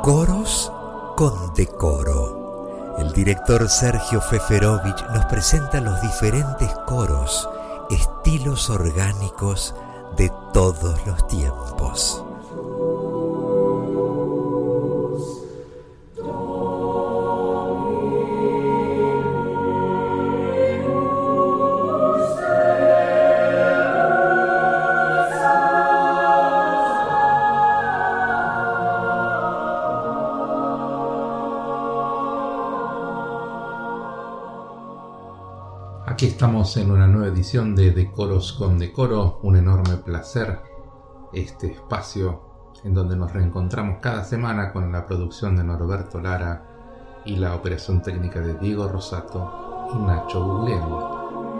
Coros con decoro. El director Sergio Feferovich nos presenta los diferentes coros, estilos orgánicos de todos los tiempos. Aquí estamos en una nueva edición de Coros con Decoro, un enorme placer, este espacio en donde nos reencontramos cada semana con la producción de Norberto Lara y la operación técnica de Diego Rosato y Nacho Guglielmo.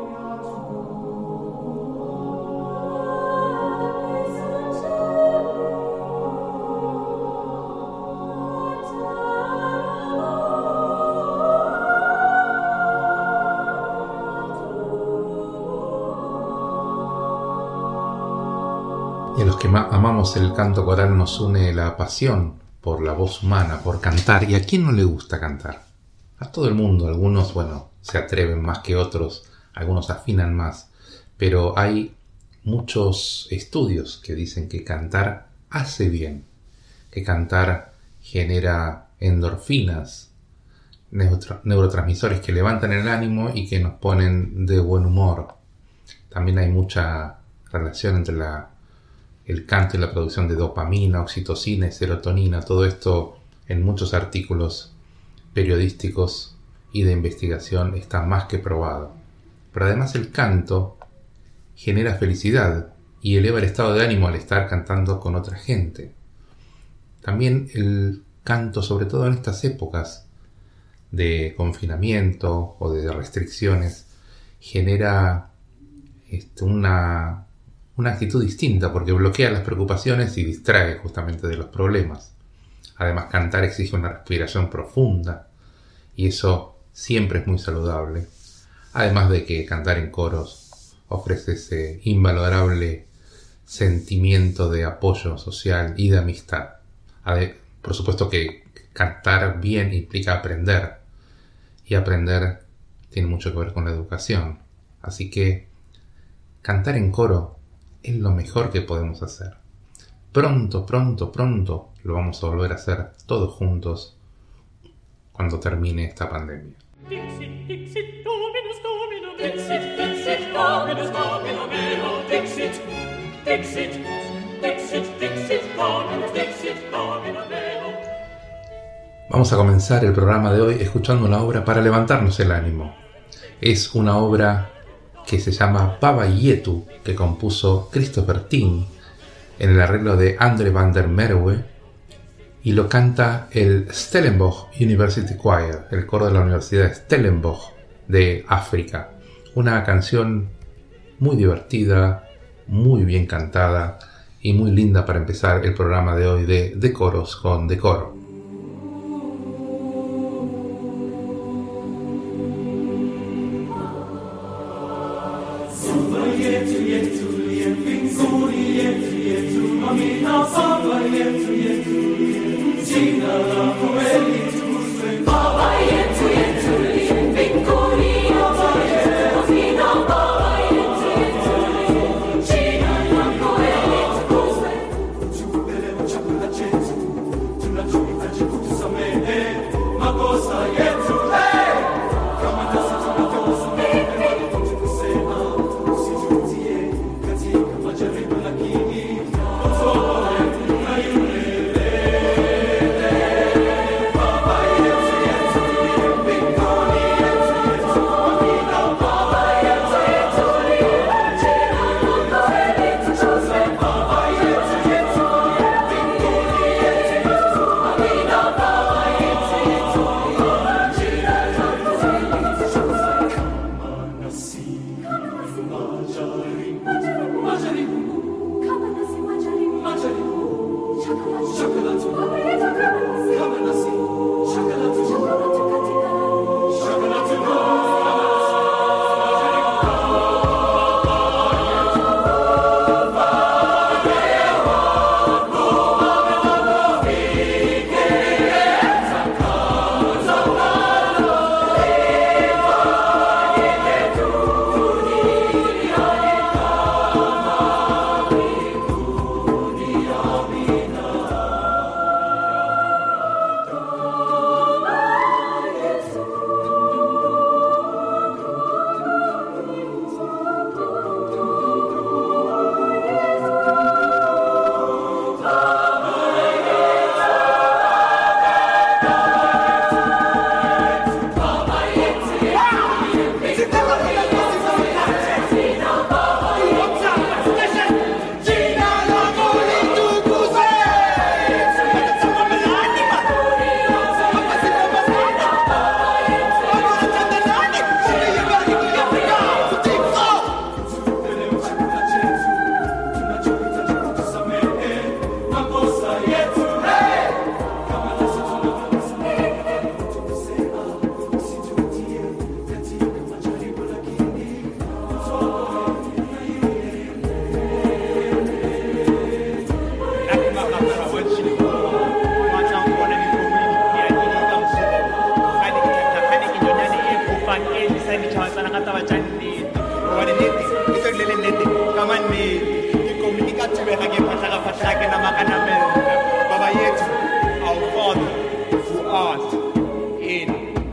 Y a los que amamos el canto coral nos une la pasión por la voz humana, por cantar. ¿Y a quién no le gusta cantar? A todo el mundo. Algunos, se atreven más que otros, algunos afinan más. Pero hay muchos estudios que dicen que cantar hace bien, que cantar genera endorfinas, neurotransmisores que levantan el ánimo y que nos ponen de buen humor. También hay mucha relación entre el canto y la producción de dopamina, oxitocina y serotonina, todo esto en muchos artículos periodísticos y de investigación está más que probado. Pero además el canto genera felicidad y eleva el estado de ánimo al estar cantando con otra gente. También el canto, sobre todo en estas épocas de confinamiento o de restricciones, genera una actitud distinta porque bloquea las preocupaciones y distrae justamente de los problemas. Además, cantar exige una respiración profunda y eso siempre es muy saludable. Además de que cantar en coros ofrece ese invalorable sentimiento de apoyo social y de amistad. Por supuesto que cantar bien implica aprender y aprender tiene mucho que ver con la educación. Así que cantar en coro es lo mejor que podemos hacer. Pronto lo vamos a volver a hacer todos juntos cuando termine esta pandemia. Dixit, Dixit, Dominus, Domino, Dixit, Dixit, Dominus, Domino meo, Dixit, Dixit, Dixit, Dixit, Dominus, Dixit, Domino meo. Vamos a comenzar el programa de hoy escuchando una obra para levantarnos el ánimo. Es una obra que se llama Baba Yetu, que compuso Christopher Tin en el arreglo de Andre van der Merwe, y lo canta el Stellenbosch University Choir, el coro de la Universidad de Stellenbosch de África. Una canción muy divertida, muy bien cantada y muy linda para empezar el programa de hoy de Coros con Decoro. Isani chawasana kata bachani. Wale neti, ito lele neti, kaman ni ikomunika tuweka ke pataka ke na makana melka. Baba yetu, our Father, who art in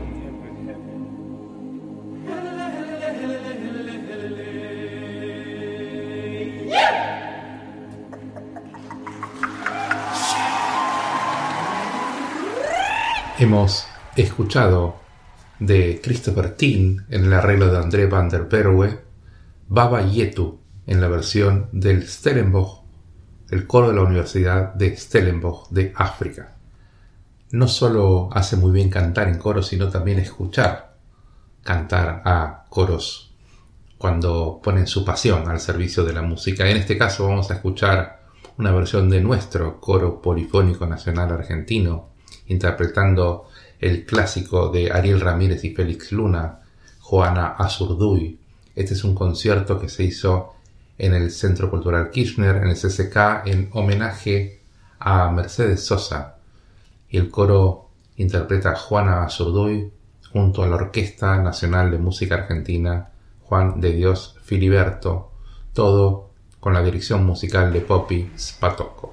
Hemos escuchado de Christopher Tin en el arreglo de André van der Merwe, Baba Yetu en la versión del Stellenbosch, el coro de la Universidad de Stellenbosch de África. No solo hace muy bien cantar en coro, sino también escuchar cantar a coros cuando ponen su pasión al servicio de la música. En este caso vamos a escuchar una versión de nuestro coro polifónico nacional argentino, interpretando el clásico de Ariel Ramírez y Félix Luna, Juana Azurduy. Este es un concierto que se hizo en el Centro Cultural Kirchner, en el CCK, en homenaje a Mercedes Sosa. Y el coro interpreta Juana Azurduy junto a la Orquesta Nacional de Música Argentina Juan de Dios Filiberto, todo con la dirección musical de Poppy Spatocco.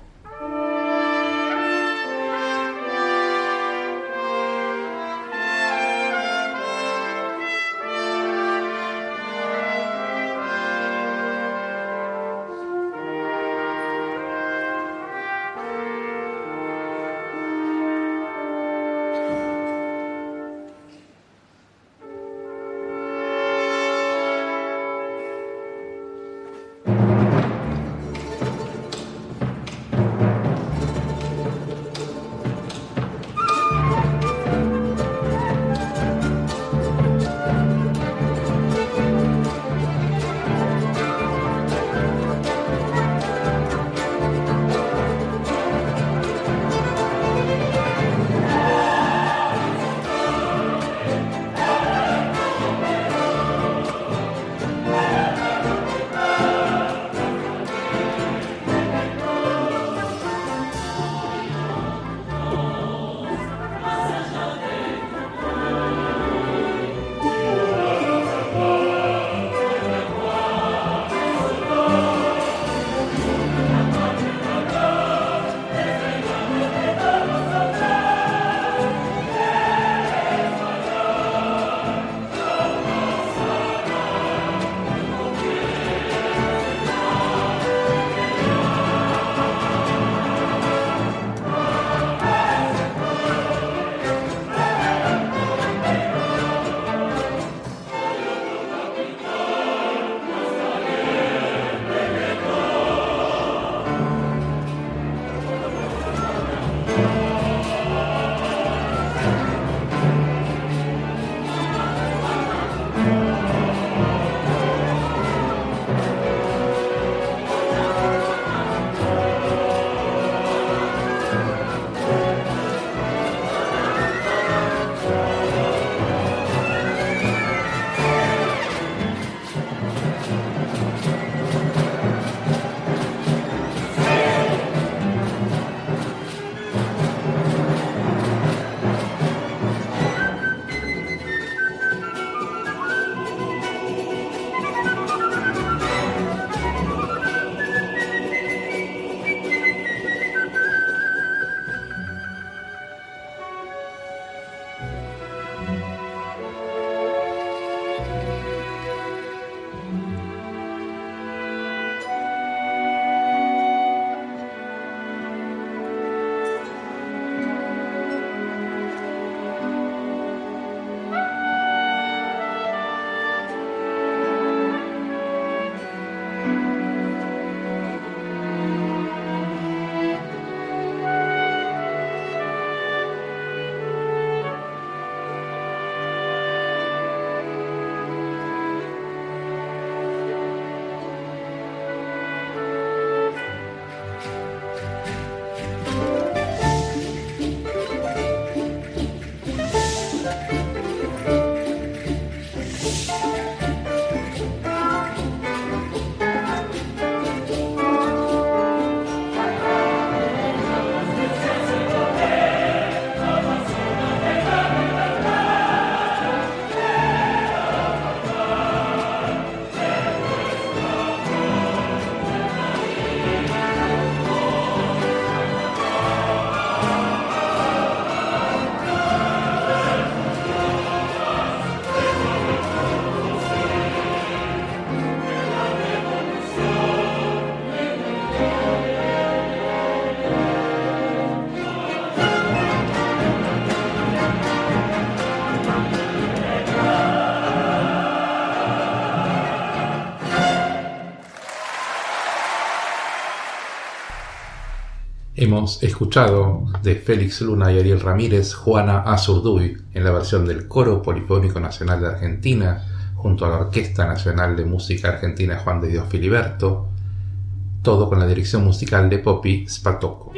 Hemos escuchado de Félix Luna y Ariel Ramírez Juana Azurduy en la versión del Coro Polifónico Nacional de Argentina junto a la Orquesta Nacional de Música Argentina Juan de Dios Filiberto, todo con la dirección musical de Poppy Spatocco.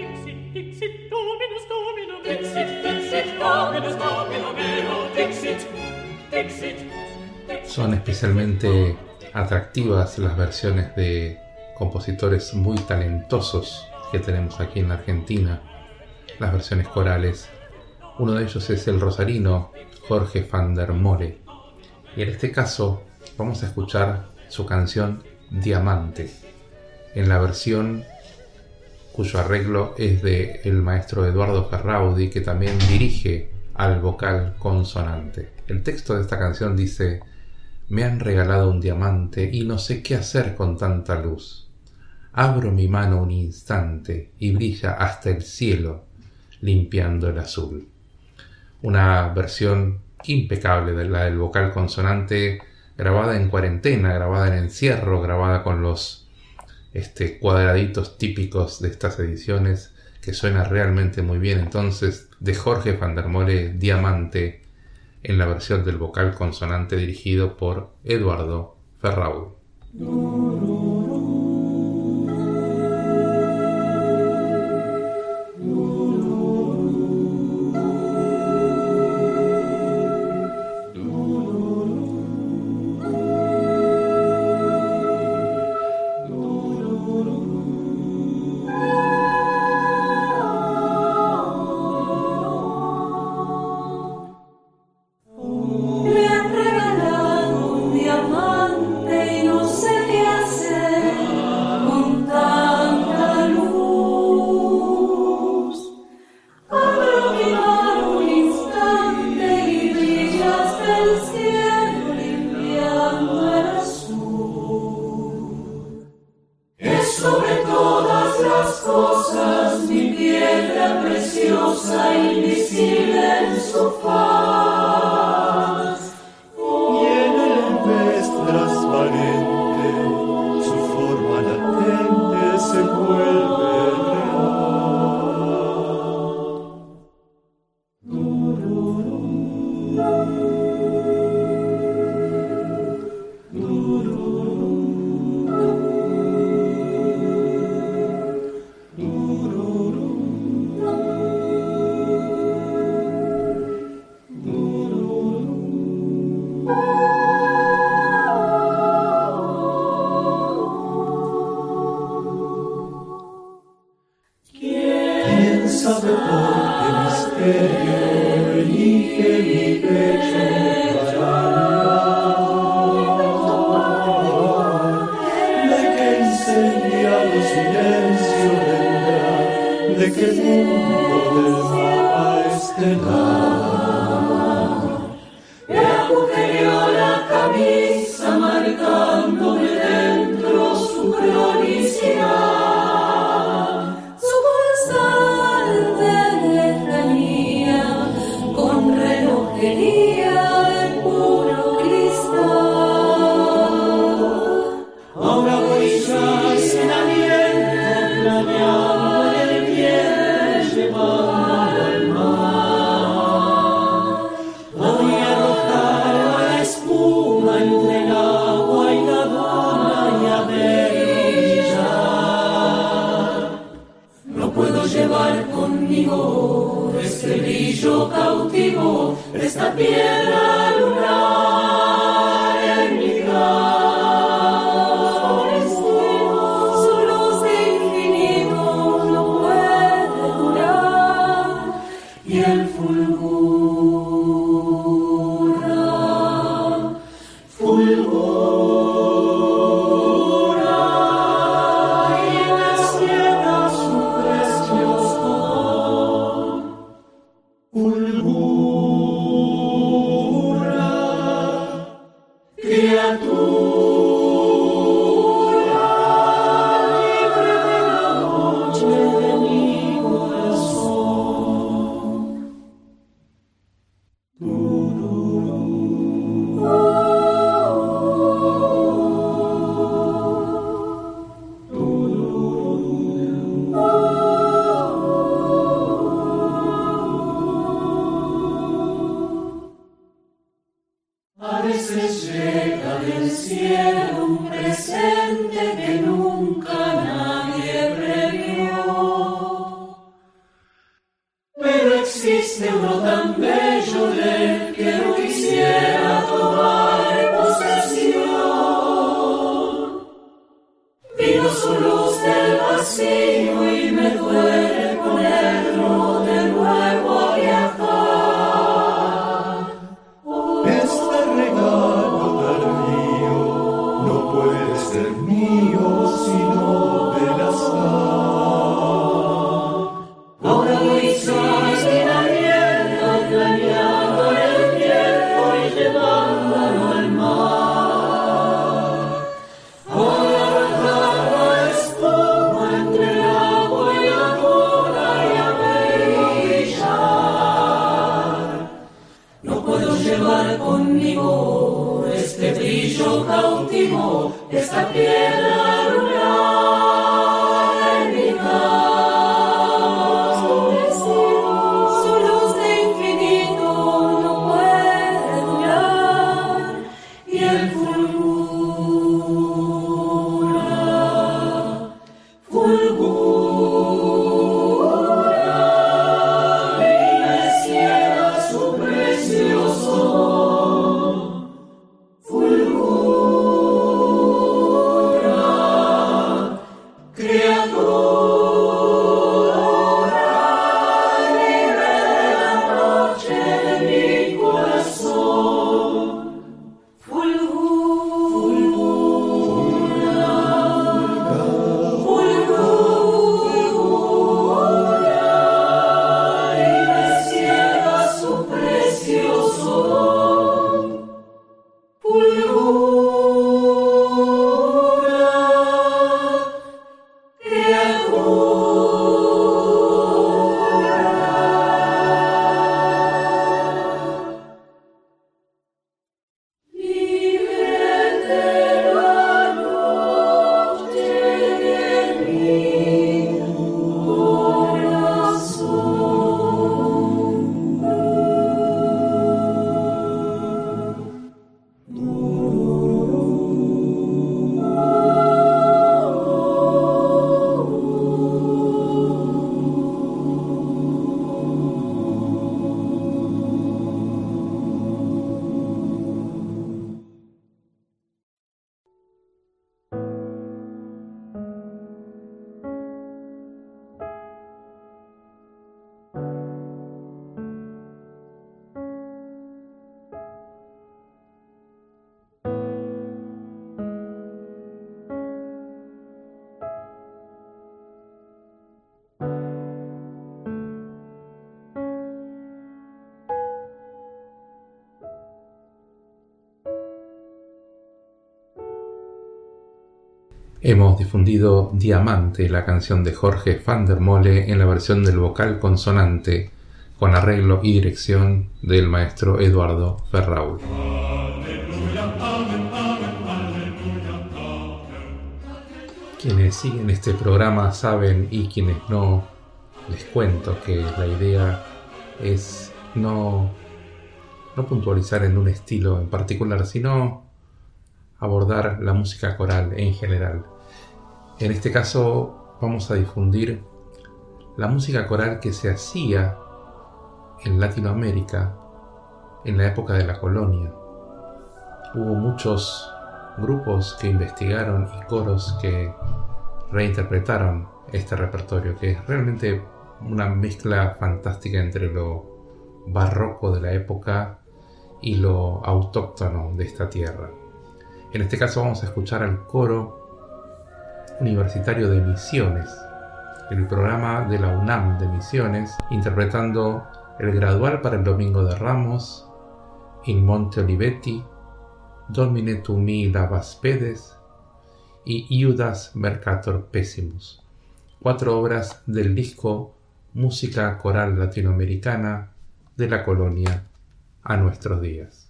Son especialmente atractivas las versiones de compositores muy talentosos que tenemos aquí en la Argentina, las versiones corales. Uno de ellos es el rosarino Jorge van der Molle, y en este caso vamos a escuchar su canción Diamante, en la versión cuyo arreglo es de el maestro Eduardo Ferraudi, que también dirige al vocal consonante. El texto de esta canción dice: me han regalado un diamante y no sé qué hacer con tanta luz. Abro mi mano un instante y brilla hasta el cielo, limpiando el azul. Una versión impecable de la del vocal consonante, grabada en cuarentena, grabada en encierro, grabada con los cuadraditos típicos de estas ediciones, que suena realmente muy bien. Entonces, de Jorge van der Molle, Diamante, en la versión del vocal consonante dirigido por Eduardo Ferraudi. llega del cielo un presente que nunca nadie previó. Pero existe uno tan bello del que no quisiera tomar posesión. Vino su luz del vacío y me duele ponerlo de nuevo a viajar. Este regalo tardío no puede ser mío sino del azar. Ahora quizás quien abierta engañando el tiempo y llevándolo al mar. Ahora arrojaba espuma entre el agua y la luna y a verlo brillar. No puedo llevar conmigo este brillo cautivo, esta piedra lunar en mi casa. Su luz de infinito no puede durar y el fulgura y me ciega su precioso fulgura, criatura libre de la noche de mi corazón. Fulgura y me ciega su precioso fulgura, criatura libre de la noche de mi Hemos difundido Diamante, la canción de Jorge van der Mole en la versión del vocal consonante, con arreglo y dirección del maestro Eduardo Ferraul. Quienes siguen este programa saben, y quienes no, les cuento que la idea es no puntualizar en un estilo en particular, sino abordar la música coral en general. En este caso vamos a difundir la música coral que se hacía en Latinoamérica en la época de la colonia. Hubo muchos grupos que investigaron y coros que reinterpretaron este repertorio, que es realmente una mezcla fantástica entre lo barroco de la época y lo autóctono de esta tierra. En este caso vamos a escuchar al coro universitario de Misiones, el programa de la UNAM de Misiones, interpretando el gradual para el Domingo de Ramos, In Monte Olivetti, Domine tu mi lavas pedes y Iudas Mercator Pessimus, 4 obras del disco Música Coral Latinoamericana de la colonia a nuestros días.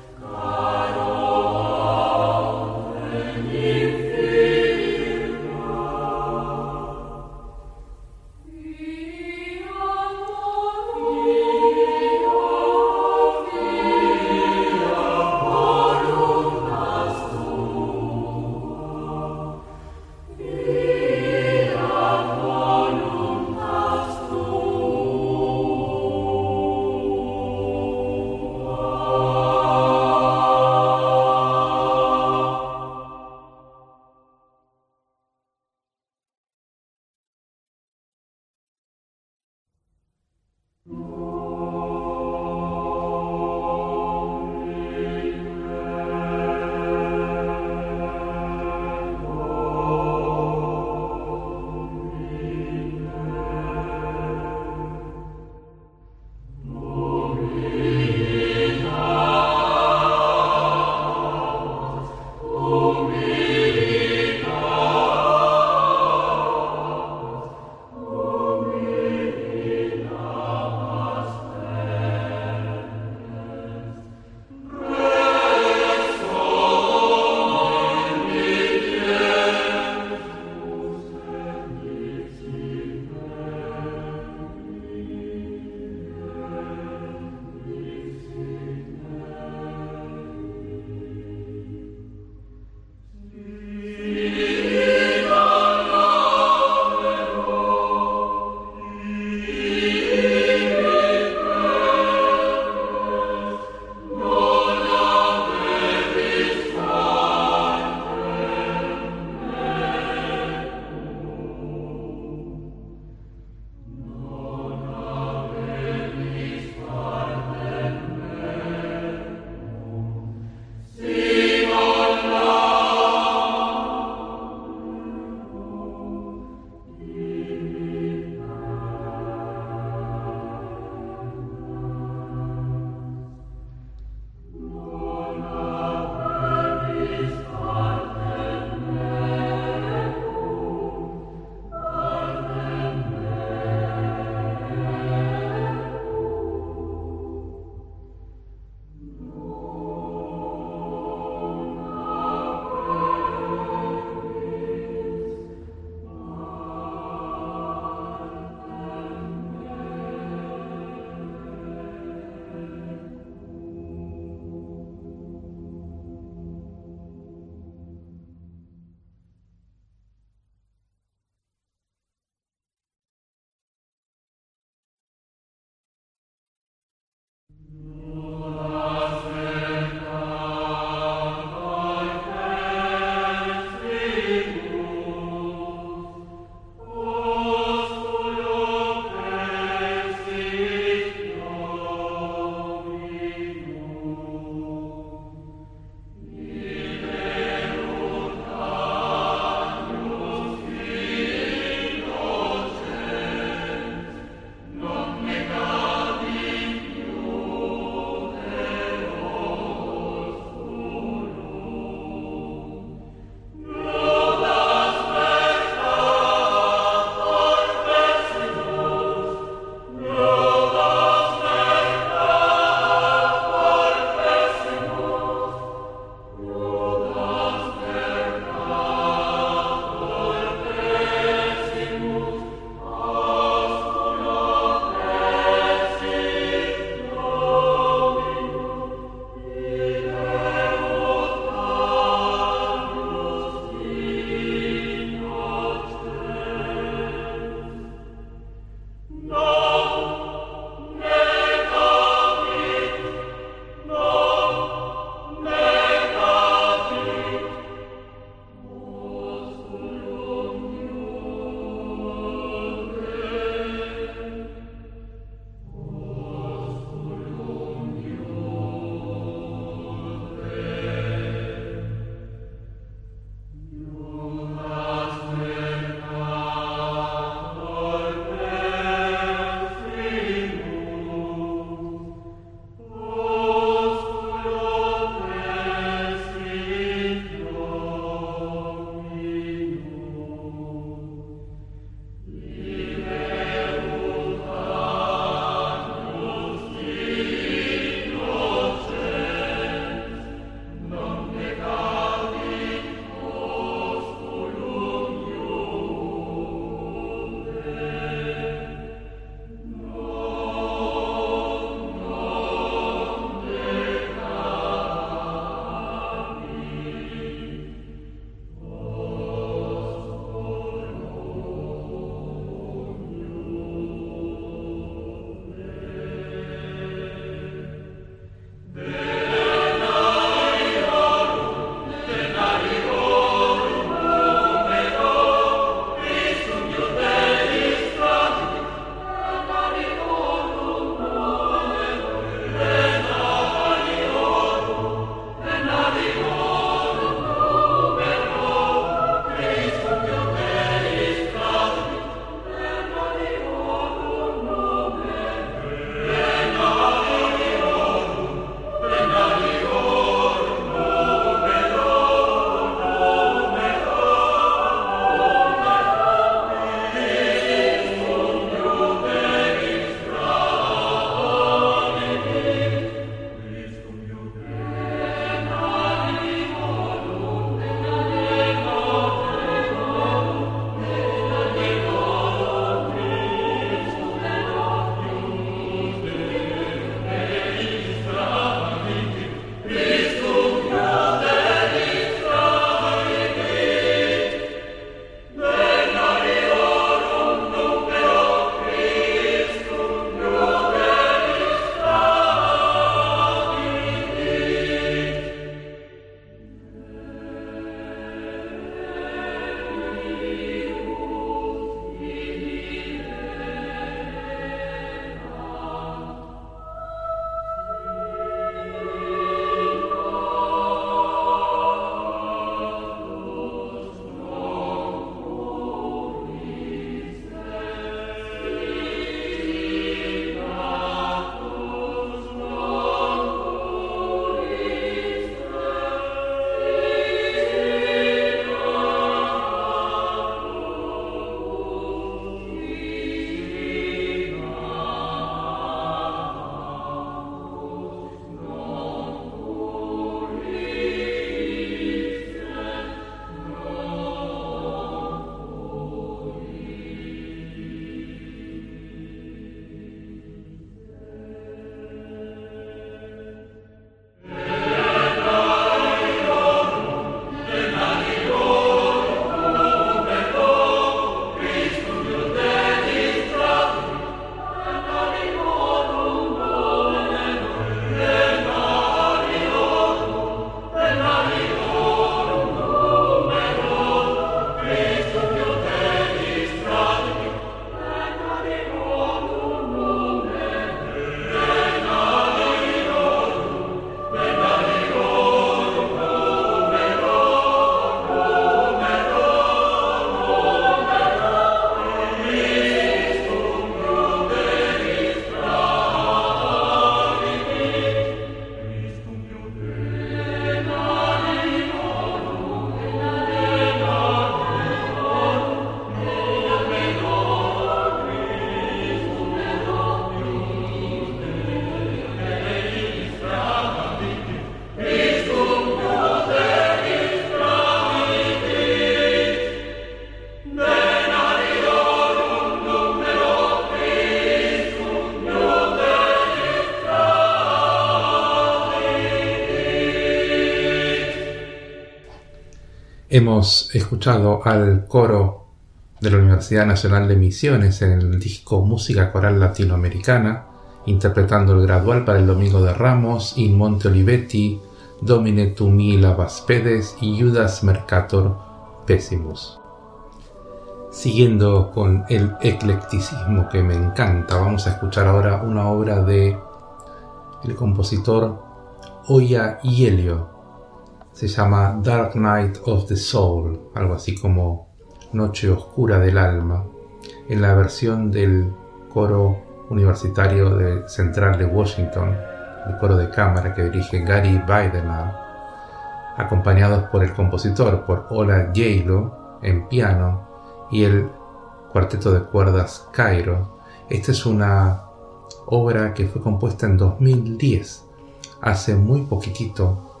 Hemos escuchado al coro de la Universidad Nacional de Misiones en el disco Música Coral Latinoamericana, interpretando el Gradual para el Domingo de Ramos, In Monte Olivetti, Domine tu mila Vaspedes y Judas Mercator Pessimus. Siguiendo con el eclecticismo que me encanta, vamos a escuchar ahora una obra de el compositor Oya Ielio. Se llama Dark Night of the Soul, algo así como Noche Oscura del Alma, en la versión del coro universitario central de Washington, el coro de cámara que dirige Gary Bidenar, acompañados por el compositor, por Ola Ielio en piano, y el cuarteto de cuerdas Cairo. Esta es una obra que fue compuesta en 2010, hace muy poquitito.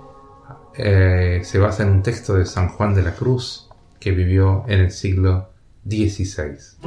Se basa en un texto de San Juan de la Cruz que vivió en el siglo XVI.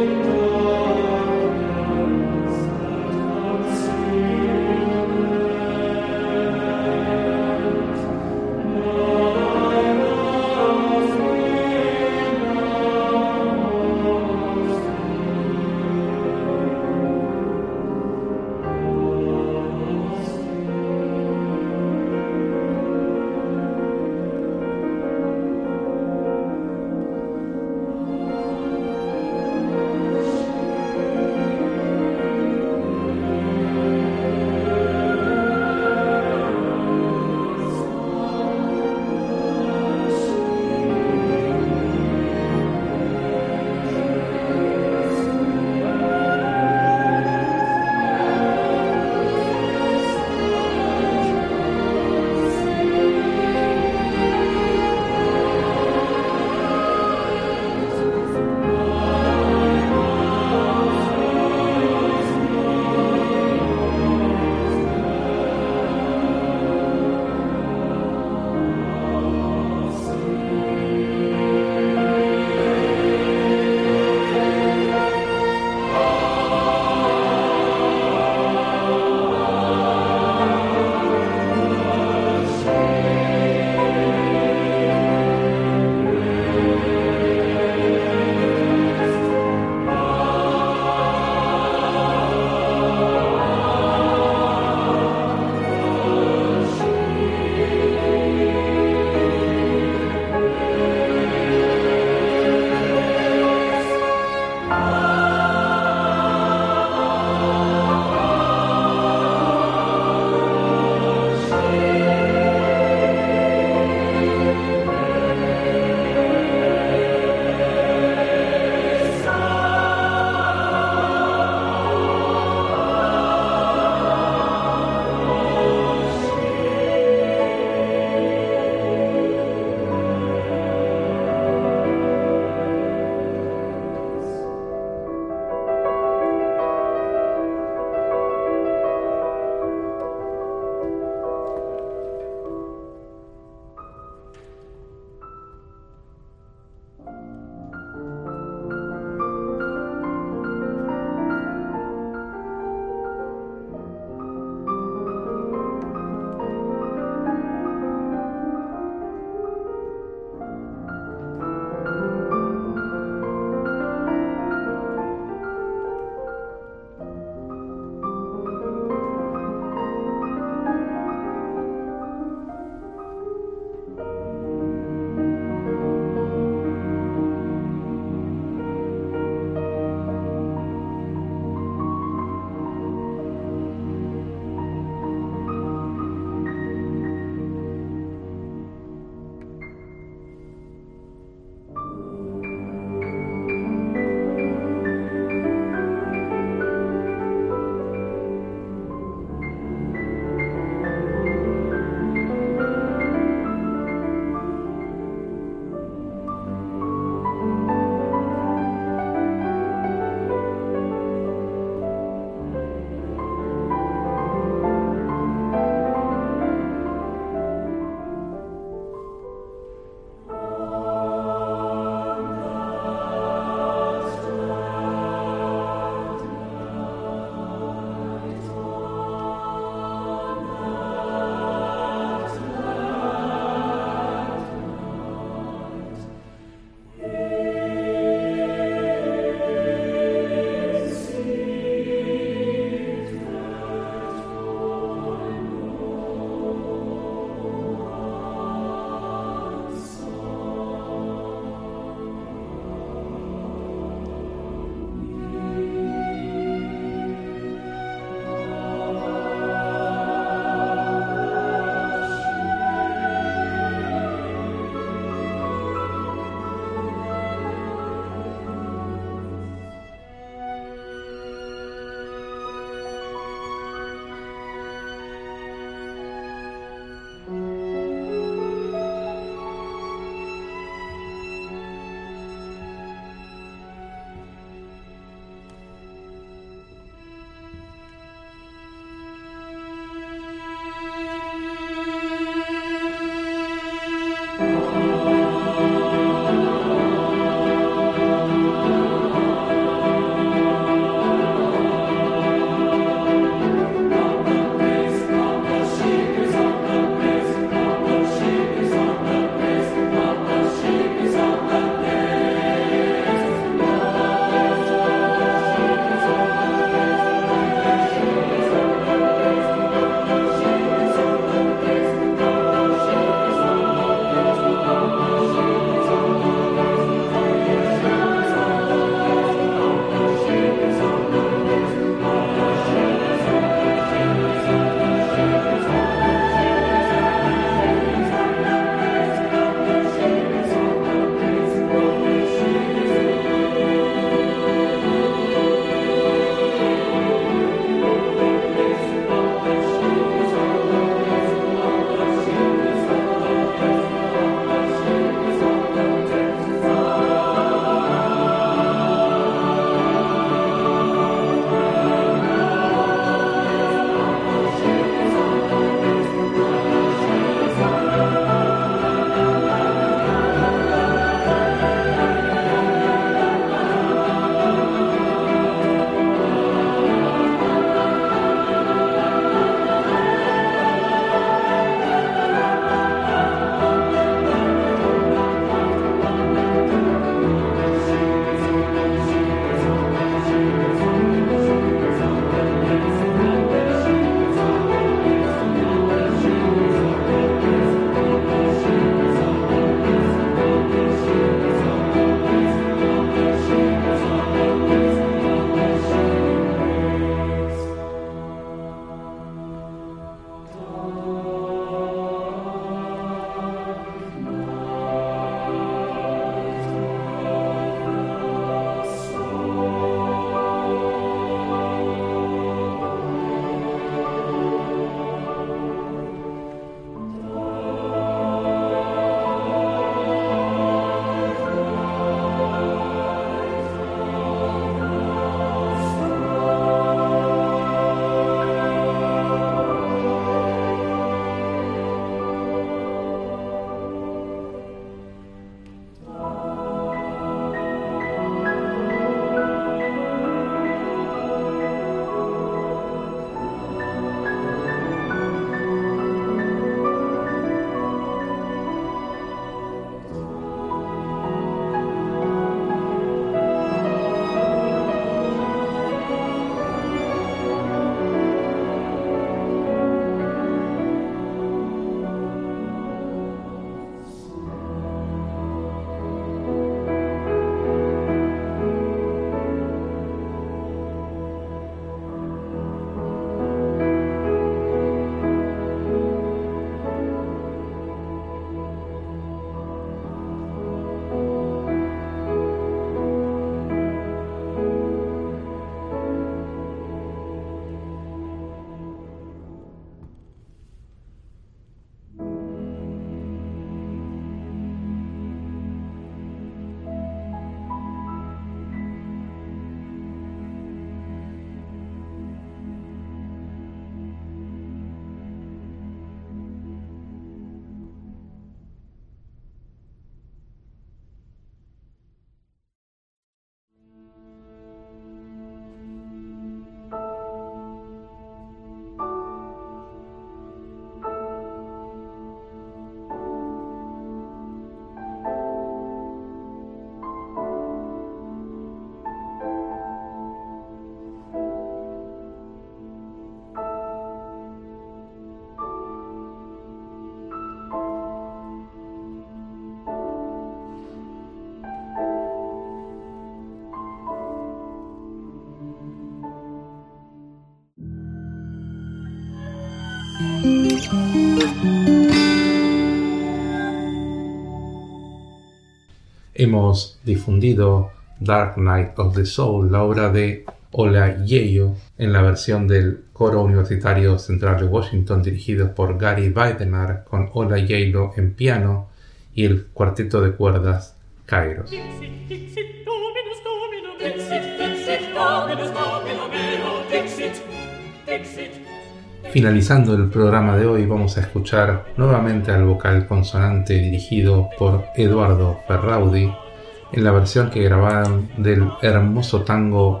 Hemos difundido Dark Night of the Soul, la obra de Ola Yeyo, en la versión del Coro Universitario Central de Washington, dirigido por Gary Weidenar, con Ola Yeyo en piano y el cuarteto de cuerdas Kairos. Dixit, Dixit, Dominus, Domino, Dixit, Dixit, Dominus, Domino meo, Dixit, Dixit. Finalizando el programa de hoy, vamos a escuchar nuevamente al vocal consonante dirigido por Eduardo Ferraudi en la versión que grabaron del hermoso tango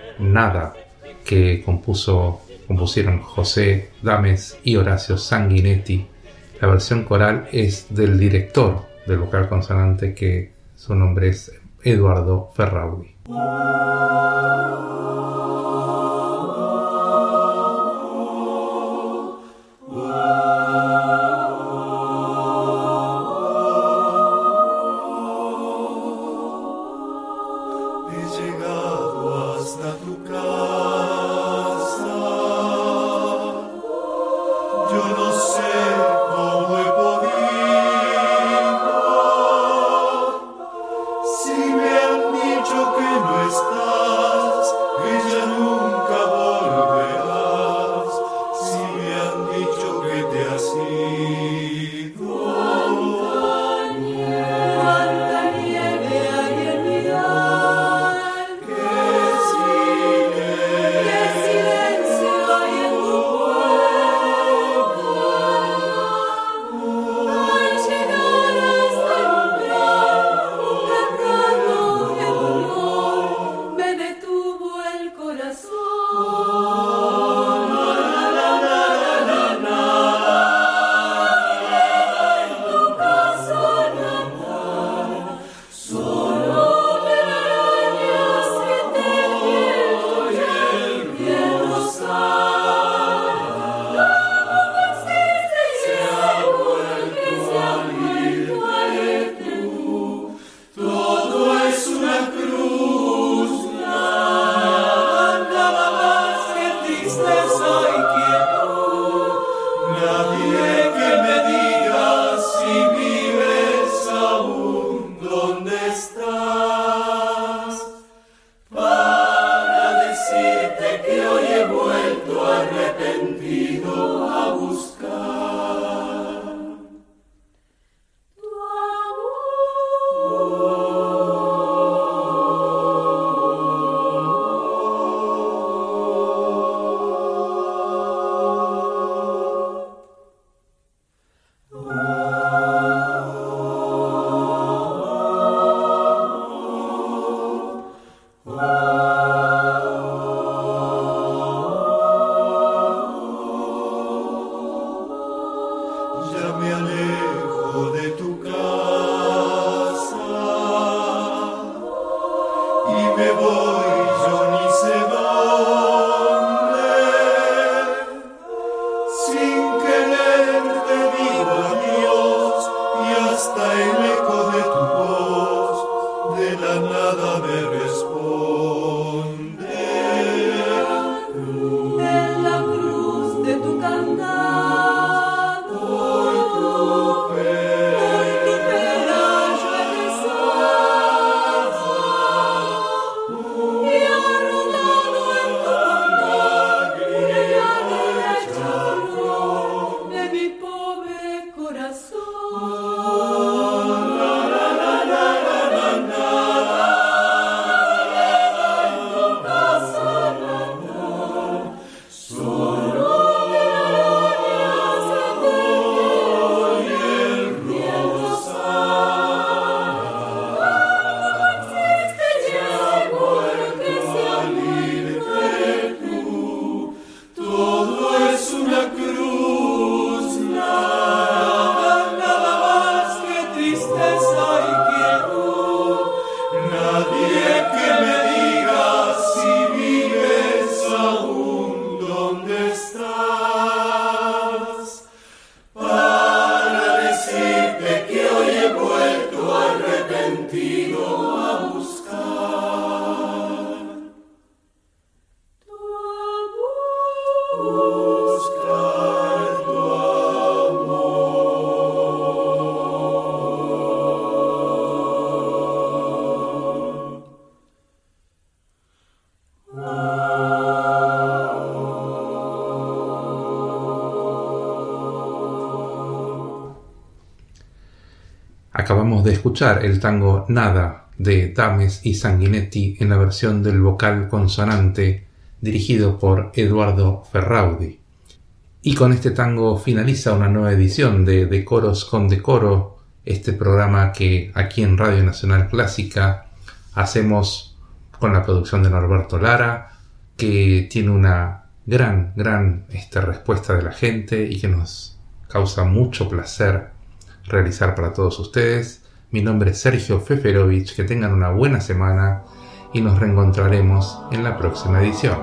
Nada, que compusieron José Dames y Horacio Sanguinetti. La versión coral es del director del vocal consonante, que su nombre es Eduardo Ferraudi. Buscar Acabamos de escuchar el tango Nada de Dames y Sanguinetti en la versión del vocal consonante dirigido por Eduardo Ferraudi. Y con este tango finaliza una nueva edición de Decoros con Decoro, este programa que aquí en Radio Nacional Clásica hacemos con la producción de Norberto Lara, que tiene una gran respuesta de la gente y que nos causa mucho placer realizar para todos ustedes. Mi nombre es Sergio Feferovich, que tengan una buena semana y nos reencontraremos en la próxima edición.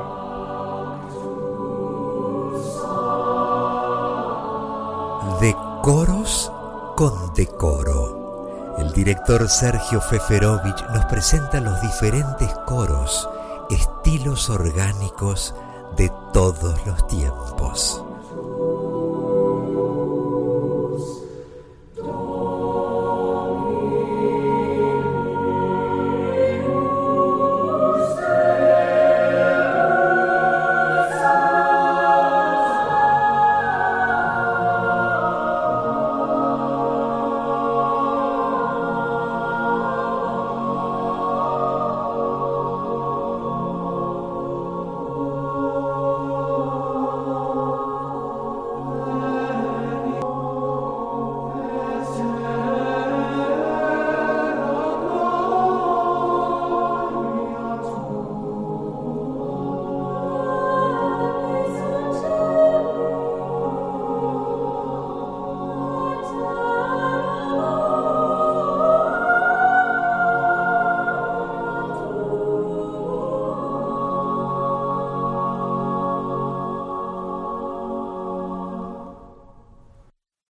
Decoros con Decoro. El director Sergio Feferovich nos presenta los diferentes coros, estilos orgánicos de todos los tiempos.